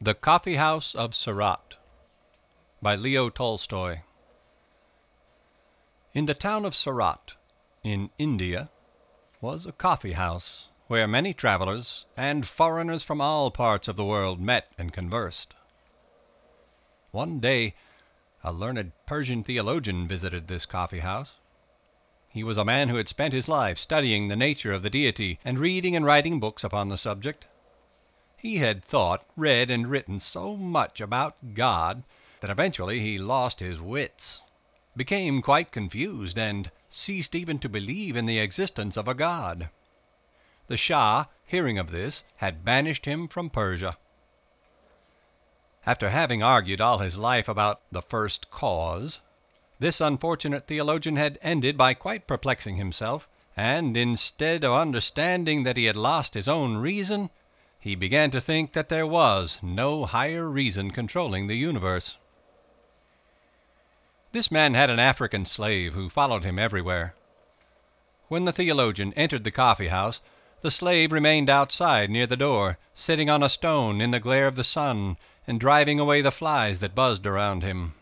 The Coffee House of Surat by Leo Tolstoy. In the town of Surat, in India, was a coffee house where many travelers and foreigners from all parts of the world met and conversed. One day, a learned Persian theologian visited this coffee house. He was a man who had spent his life studying the nature of the deity and reading and writing books upon the subject. He had thought, read, and written so much about God that eventually he lost his wits, became quite confused, and ceased even to believe in the existence of a God. The Shah, hearing of this, had banished him from Persia. After having argued all his life about the first cause, this unfortunate theologian had ended by quite perplexing himself, and instead of understanding that he had lost his own reason, he began to think that there was no higher reason controlling the universe. This man had an African slave who followed him everywhere. When the theologian entered the coffee house, the slave remained outside near the door, sitting on a stone in the glare of the sun and driving away the flies that buzzed around him.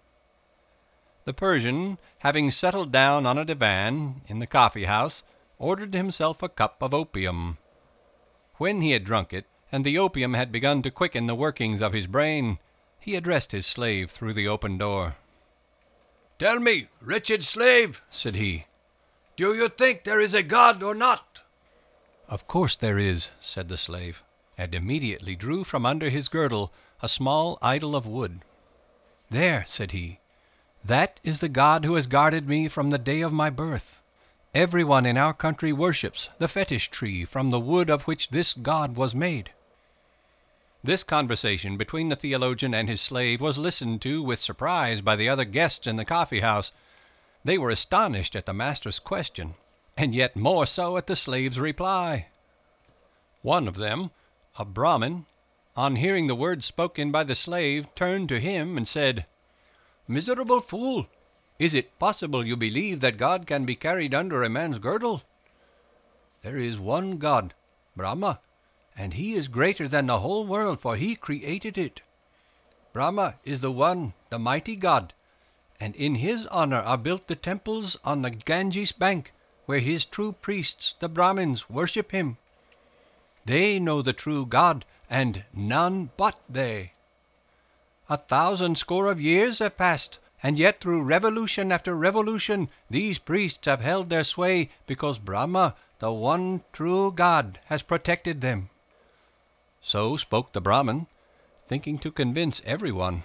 The Persian, having settled down on a divan in the coffee house, ordered himself a cup of opium. When he had drunk it, and the opium had begun to quicken the workings of his brain, he addressed his slave through the open door. "Tell me, wretched slave," said he, "do you think there is a God or not?" "Of course there is," said the slave, and immediately drew from under his girdle a small idol of wood. "There," said he, "that is the God who has guarded me from the day of my birth. Everyone in our country worships the fetish tree from the wood of which this God was made." This conversation between the theologian and his slave was listened to with surprise by the other guests in the coffee house. They were astonished at the master's question, and yet more so at the slave's reply. One of them, a Brahmin, on hearing the words spoken by the slave, turned to him and said, "Miserable fool! Is it possible you believe that God can be carried under a man's girdle? There is one God, Brahma, and he is greater than the whole world, for he created it. Brahma is the one, the mighty God, and in his honor are built the temples on the Ganges bank, where his true priests, the Brahmins, worship him. They know the true God, and none but they. 1,000 score of years have passed, and yet through revolution after revolution, these priests have held their sway because Brahma, the one true God, has protected them." So spoke the Brahmin, thinking to convince everyone.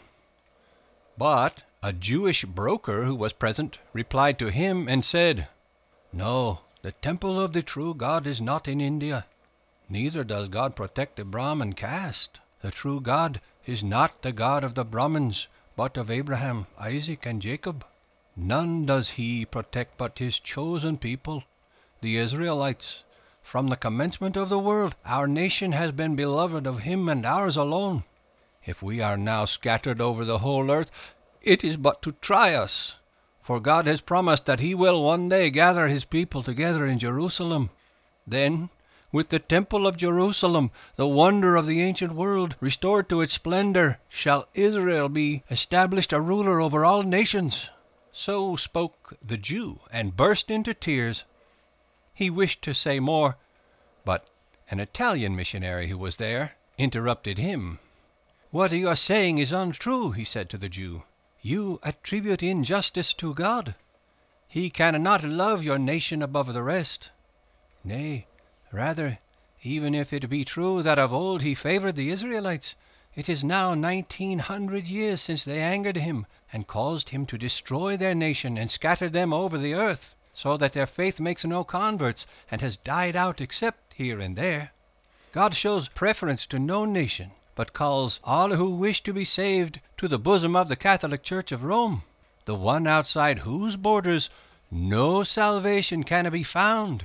But a Jewish broker who was present replied to him and said, "No, the temple of the true God is not in India. Neither does God protect the Brahmin caste. The true God is not the God of the Brahmins, but of Abraham, Isaac, and Jacob. None does he protect but his chosen people, the Israelites. From the commencement of the world, our nation has been beloved of him and ours alone. If we are now scattered over the whole earth, it is but to try us. For God has promised that he will one day gather his people together in Jerusalem. Then, with the temple of Jerusalem, the wonder of the ancient world, restored to its splendor, shall Israel be established a ruler over all nations." So spoke the Jew, and burst into tears. He wished to say more, but an Italian missionary who was there interrupted him. "What you are saying is untrue," he said to the Jew. "You attribute injustice to God. He cannot love your nation above the rest. Nay, rather, even if it be true that of old he favored the Israelites, it is now 1,900 years since they angered him and caused him to destroy their nation and scatter them over the earth, so that their faith makes no converts and has died out except here and there. God shows preference to no nation, but calls all who wish to be saved to the bosom of the Catholic Church of Rome, the one outside whose borders no salvation can be found."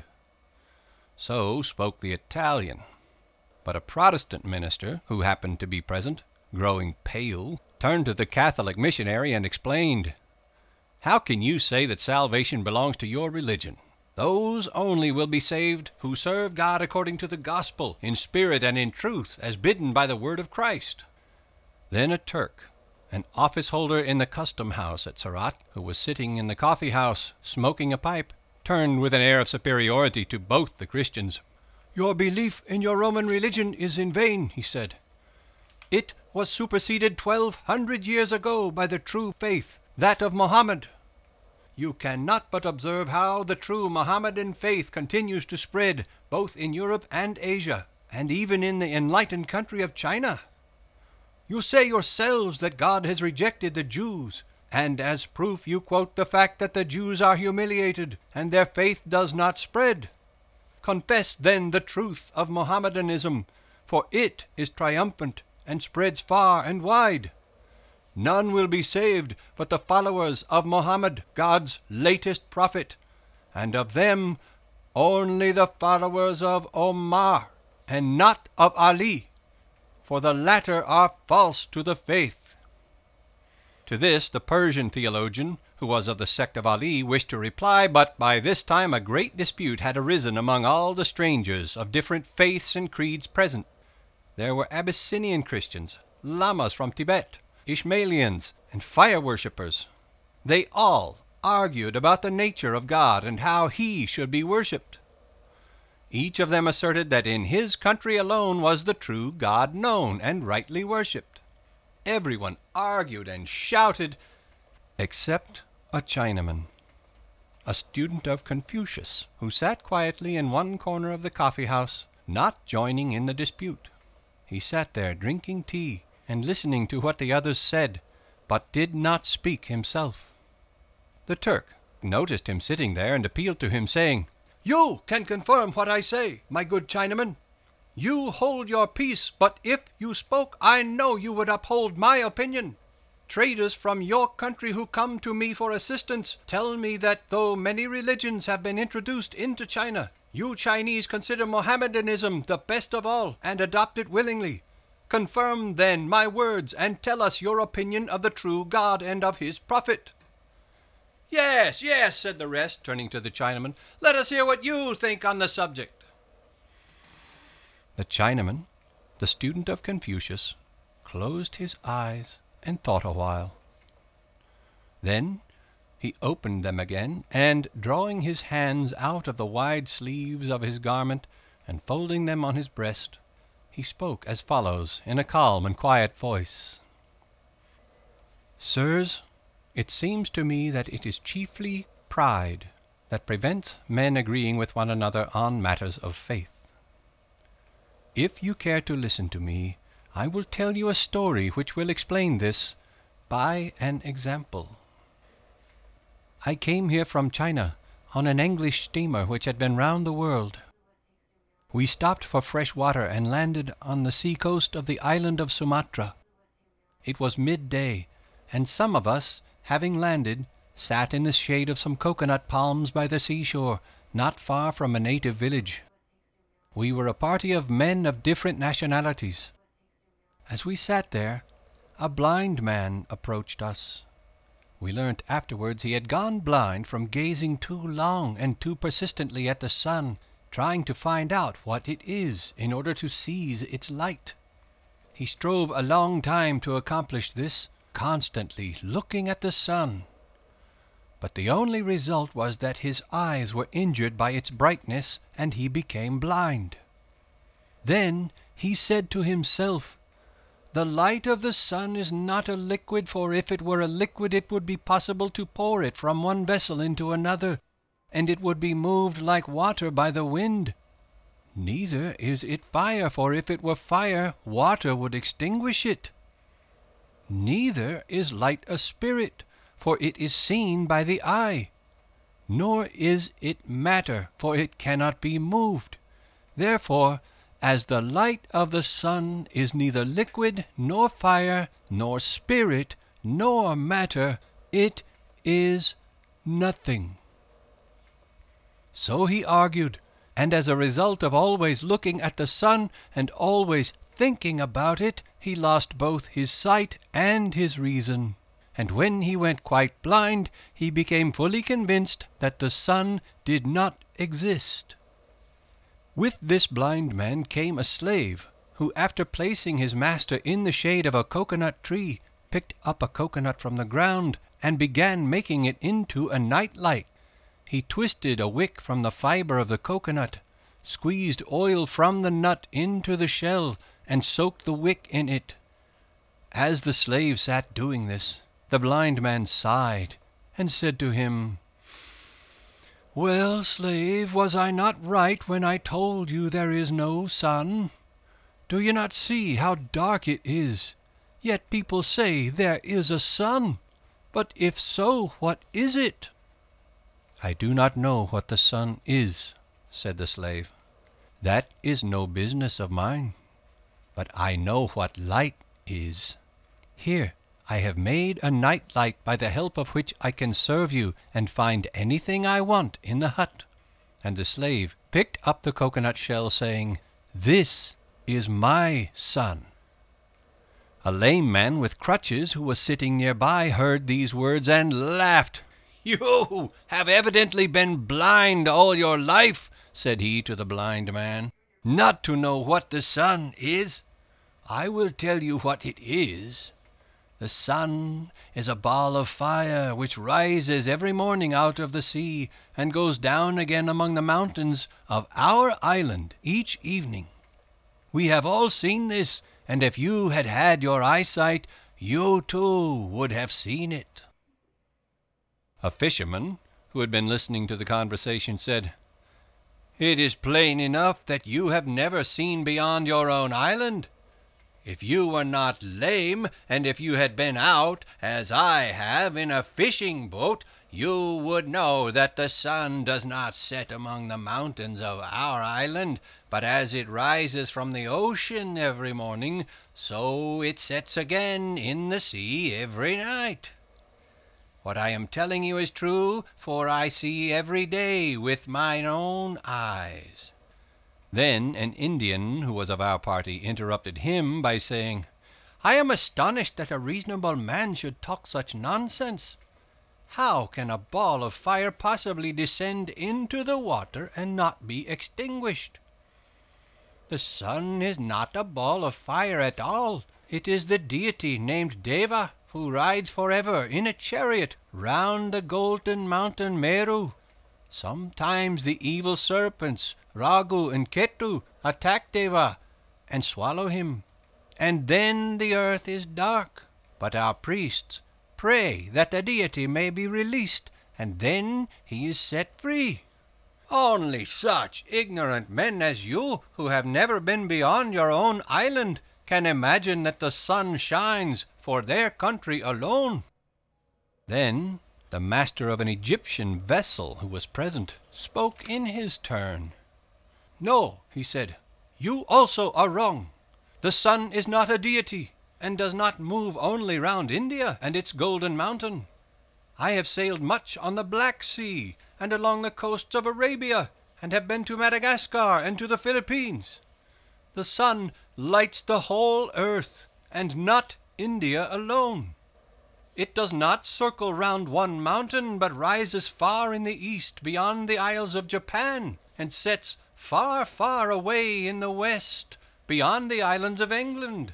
So spoke the Italian. But a Protestant minister, who happened to be present, growing pale, turned to the Catholic missionary and explained, "How can you say that salvation belongs to your religion? Those only will be saved who serve God according to the gospel, in spirit and in truth, as bidden by the word of Christ. Then a Turk, an office-holder in the custom-house at Surat, who was sitting in the coffee-house smoking a pipe, turned with an air of superiority to both the Christians. "Your belief in your Roman religion is in vain," he said. "It was superseded 1,200 years ago by the true faith, that of Mohammed. You cannot but observe how the true Mohammedan faith continues to spread both in Europe and Asia, and even in the enlightened country of China. You say yourselves that God has rejected the Jews, and as proof you quote the fact that the Jews are humiliated and their faith does not spread. Confess then the truth of Mohammedanism, for it is triumphant and spreads far and wide. None will be saved but the followers of Mohammed, God's latest prophet, and of them only the followers of Omar, and not of Ali, for the latter are false to the faith." To this the Persian theologian, who was of the sect of Ali, wished to reply, but by this time a great dispute had arisen among all the strangers of different faiths and creeds present. There were Abyssinian Christians, Lamas from Tibet, Ishmaelians, and fire-worshippers. They all argued about the nature of God and how He should be worshipped. Each of them asserted that in his country alone was the true God known and rightly worshipped. Everyone argued and shouted, except a Chinaman, a student of Confucius, who sat quietly in one corner of the coffee-house, not joining in the dispute. He sat there drinking tea and listening to what the others said, but did not speak himself. The Turk noticed him sitting there and appealed to him, saying, "You can confirm what I say, my good Chinaman. You hold your peace, but if you spoke, I know you would uphold my opinion. Traders from your country who come to me for assistance tell me that though many religions have been introduced into China, you Chinese consider Mohammedanism the best of all and adopt it willingly. Confirm then my words and tell us your opinion of the true God and of his prophet." "Yes, yes," said the rest, turning to the Chinaman. "Let us hear what you think on the subject." The Chinaman, the student of Confucius, closed his eyes and thought a while. Then he opened them again, and drawing his hands out of the wide sleeves of his garment and folding them on his breast, he spoke as follows in a calm and quiet voice. "Sirs, it seems to me that it is chiefly pride that prevents men agreeing with one another on matters of faith. If you care to listen to me, I will tell you a story which will explain this by an example. I came here from China on an English steamer which had been round the world. We stopped for fresh water and landed on the sea-coast of the island of Sumatra. It was midday, and some of us, having landed, sat in the shade of some coconut palms by the seashore, not far from a native village. We were a party of men of different nationalities. As we sat there, a blind man approached us. We learnt afterwards he had gone blind from gazing too long and too persistently at the sun, trying to find out what it is in order to seize its light. He strove a long time to accomplish this, constantly looking at the sun. But the only result was that his eyes were injured by its brightness, and he became blind. Then he said to himself, 'The light of the sun is not a liquid, for if it were a liquid it would be possible to pour it from one vessel into another, and it would be moved like water by the wind. Neither is it fire, for if it were fire, water would extinguish it. Neither is light a spirit, for it is seen by the eye. Nor is it matter, for it cannot be moved. Therefore, as the light of the sun is neither liquid, nor fire, nor spirit, nor matter, it is nothing.' So he argued, and as a result of always looking at the sun and always thinking about it, he lost both his sight and his reason. And when he went quite blind, he became fully convinced that the sun did not exist. With this blind man came a slave, who, after placing his master in the shade of a coconut tree, picked up a coconut from the ground and began making it into a night light. He twisted a wick from the fiber of the coconut, squeezed oil from the nut into the shell, and soaked the wick in it. As the slave sat doing this, the blind man sighed and said to him, "Well, slave, was I not right when I told you there is no sun? Do you not see how dark it is? Yet people say there is a sun. But if so, what is it?" "I do not know what the sun is," said the slave. "That is no business of mine. But I know what light is. Here, I have made a night light by the help of which I can serve you and find anything I want in the hut." And the slave picked up the coconut shell, saying, "This is my sun." A lame man with crutches who was sitting nearby heard these words and laughed. "You have evidently been blind all your life," said he to the blind man, "not to know what the sun is. I will tell you what it is. The sun is a ball of fire which rises every morning out of the sea and goes down again among the mountains of our island each evening. We have all seen this, and if you had had your eyesight, you too would have seen it." A fisherman, who had been listening to the conversation, said, "It is plain enough that you have never seen beyond your own island. If you were not lame, and if you had been out, as I have, in a fishing boat, you would know that the sun does not set among the mountains of our island, but as it rises from the ocean every morning, so it sets again in the sea every night. What I am telling you is true, for I see every day with mine own eyes." Then an Indian who was of our party interrupted him by saying, "I am astonished that a reasonable man should talk such nonsense. How can a ball of fire possibly descend into the water and not be extinguished? The sun is not a ball of fire at all. It is the deity named Deva, who rides forever in a chariot round the golden mountain Meru. Sometimes the evil serpents, Ragu and Ketu, attack Deva and swallow him, and then the earth is dark. But our priests pray that the deity may be released, and then he is set free. Only such ignorant men as you, who have never been beyond your own island, can imagine that the sun shines for their country alone." Then the master of an Egyptian vessel who was present spoke in his turn. "No," he said, "you also are wrong. The sun is not a deity, and does not move only round India and its golden mountain. I have sailed much on the Black Sea and along the coasts of Arabia, and have been to Madagascar and to the Philippines. The sun lights the whole earth, and not India alone. It does not circle round one mountain, but rises far in the east beyond the Isles of Japan, and sets far, far away in the west beyond the islands of England.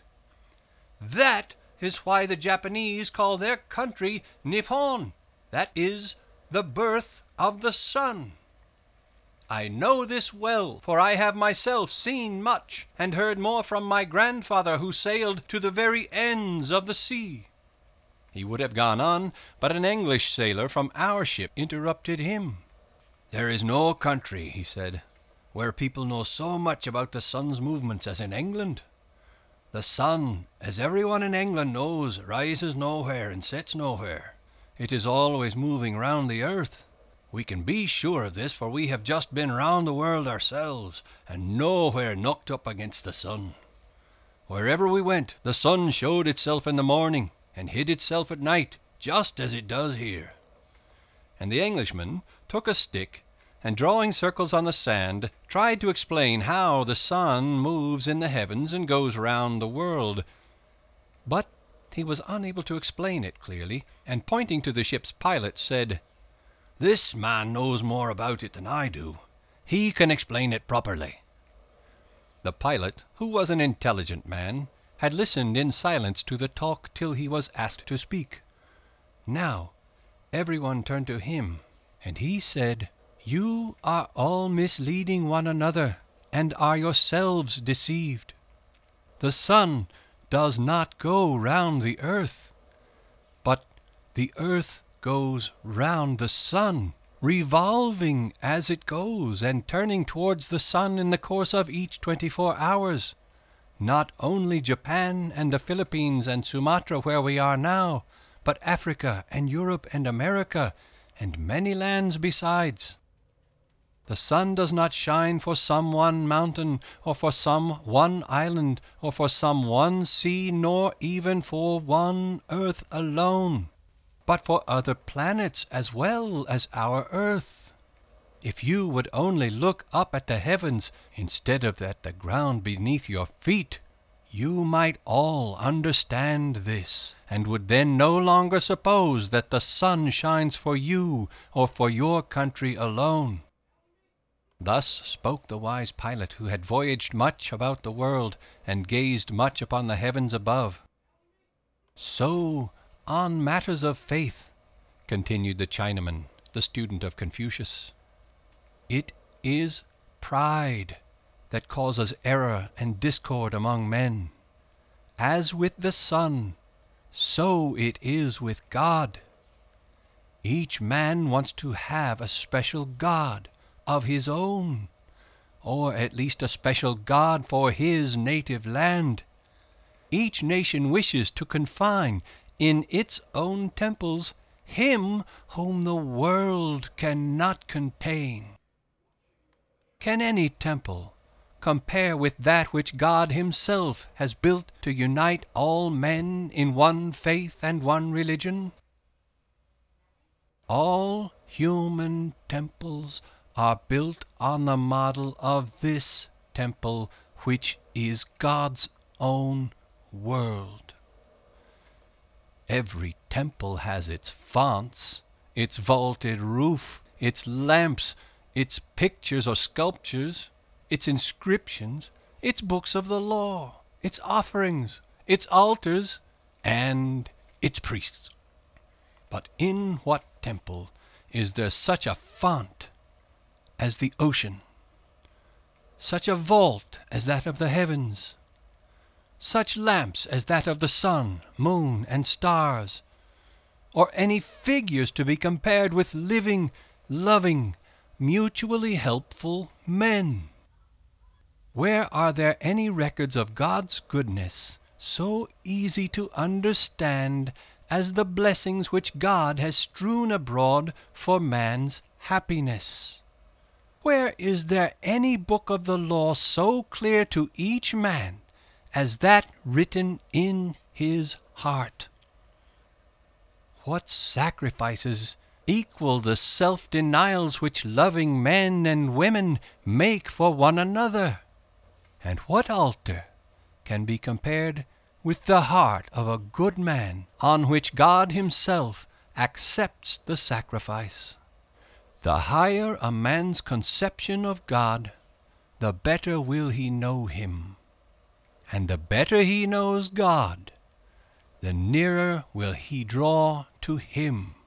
That is why the Japanese call their country Nippon. That is the birth of the sun. I know this well, for I have myself seen much, and heard more from my grandfather, who sailed to the very ends of the sea." He would have gone on, but an English sailor from our ship interrupted him. "There is no country," he said, "where people know so much about the sun's movements as in England. The sun, as everyone in England knows, rises nowhere and sets nowhere. It is always moving round the earth. We can be sure of this, for we have just been round the world ourselves, and nowhere knocked up against the sun. Wherever we went, the sun showed itself in the morning, and hid itself at night, just as it does here." And the Englishman took a stick, and drawing circles on the sand, tried to explain how the sun moves in the heavens and goes round the world. But he was unable to explain it clearly, and pointing to the ship's pilot, said, "This man knows more about it than I do. He can explain it properly." The pilot, who was an intelligent man, had listened in silence to the talk till he was asked to speak. Now everyone turned to him, and he said, "You are all misleading one another, and are yourselves deceived. The sun does not go round the earth, but the earth goes round the sun, revolving as it goes, and turning towards the sun in the course of each 24 hours. Not only Japan and the Philippines and Sumatra where we are now, but Africa and Europe and America, and many lands besides. The sun does not shine for some one mountain, or for some one island, or for some one sea, nor even for one earth alone, but for other planets as well as our earth. If you would only look up at the heavens instead of at the ground beneath your feet, you might all understand this, and would then no longer suppose that the sun shines for you or for your country alone." Thus spoke the wise pilot, who had voyaged much about the world and gazed much upon the heavens above. "So, on matters of faith," continued the Chinaman, the student of Confucius, "it is pride that causes error and discord among men. As with the sun, so it is with God. Each man wants to have a special God of his own, or at least a special God for his native land. Each nation wishes to confine in its own temples him whom the world cannot contain. Can any temple compare with that which God himself has built to unite all men in one faith and one religion? All human temples are built on the model of this temple, which is God's own world. Every temple has its fonts, its vaulted roof, its lamps, its pictures or sculptures, its inscriptions, its books of the law, its offerings, its altars, and its priests. But in what temple is there such a font as the ocean, such a vault as that of the heavens, such lamps as that of the sun, moon, and stars, or any figures to be compared with living, loving, mutually helpful men? Where are there any records of God's goodness so easy to understand as the blessings which God has strewn abroad for man's happiness? Where is there any book of the law so clear to each man as that written in his heart? What sacrifices equal the self-denials which loving men and women make for one another? And what altar can be compared with the heart of a good man, on which God himself accepts the sacrifice? The higher a man's conception of God, the better will he know him. And the better he knows God, the nearer will he draw to him.